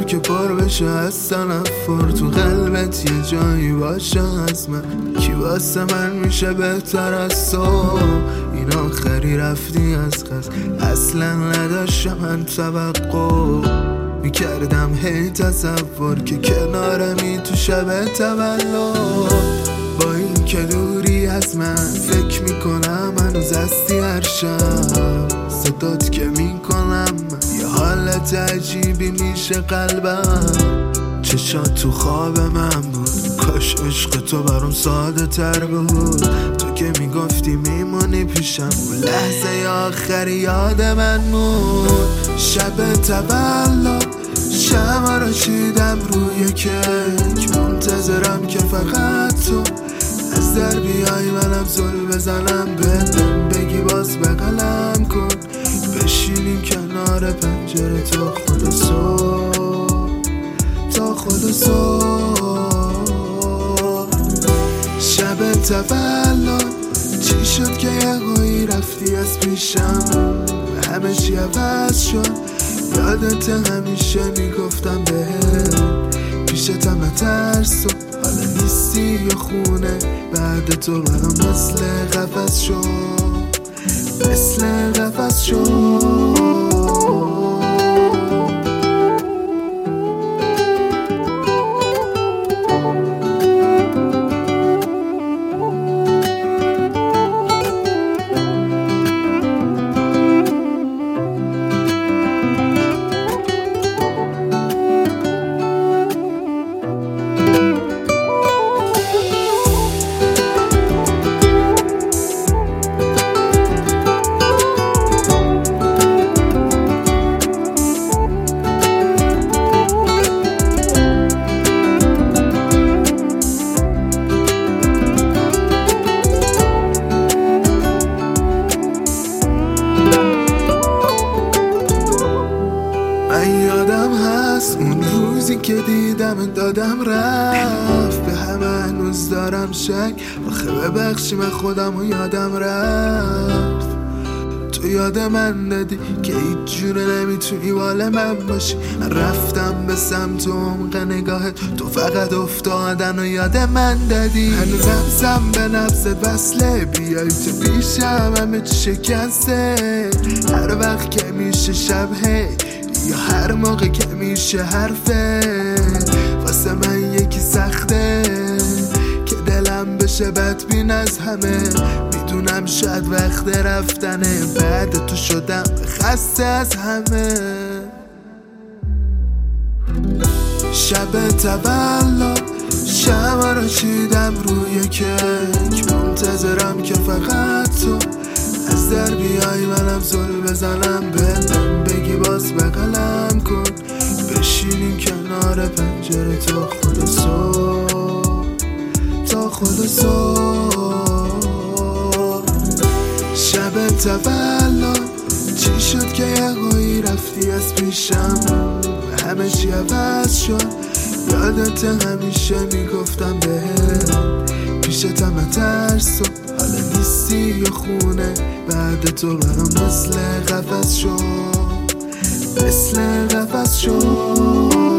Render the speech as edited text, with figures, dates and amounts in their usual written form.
که پر بشه از تنفر، تو قلبت یه جایی باشه از من، کی واسه من میشه بهتر از تو؟ این آخری رفتی از قصد، اصلا نداشتم من توقع، میکردم هی تصور که کنارمی تو شب تولد. با این که دوری از من فکر میکنم هنوز هستی هر شب، صدات که میکنم یه حالت عجیبی میشه قلبم. چشات تو خواب من بود، کاش عشق تو برام ساده تر بود. تو که میگفتی میمونی پیشم، اون لحظه آخری یاد من بود. شب تولد شمع رو چیدم روی کیک، منتظرم که فقط تو از در بیای منم زل بزنم بدم، بگی باز بغلم کن، بشینیم کنار پنجره تا خود صبح، تا خود صبح. شب تولد چی شد که یه قوی رفتی از پیشم، همه چی عوض شد. یادت همیشه میگفتم بهت پیشتم نترس، حالا نیستی یا خونه بعد تو برام مثل قفس شد، مثل قفس شد. یادم هست اون روزی که دیدم دادم رفت، به همه هنوز دارم شک، آخه ببخشی من خودم و یادم رفت. تو یاد من دادی که هیچ جوره نمیتونی بال من باشی، من رفتم به سمت عمق نگاهت، تو فقط افتادن و یاد من دادی. هنوز نفسم به نفست وصله، بیای تو پیشم همه چی شکسته، هر وقت که میشه شب یا هر موقع که میشه حرفه، واسه من یکی سخته که دلم بشه بدبین از همه. میدونم شاید وقت رفتنه، بعد تو شدم خسته از همه. شب تولد شمع رو چیدم روی کیک، منتظرم که فقط تو از در بیای منم زل بزنم بدم، بگی باز بغلم کن، بشینیم کنار پنجره تا خود صبح، تا خود صبح. شب تولد چی شد که یه قوی رفتی از پیشم، همه چی عوض شد. یادت همیشه میگفتم بهت پیشتم نترس، حالا نیستی یا خونه بعد تو برام مثل قفس شد، مثل قفس شد.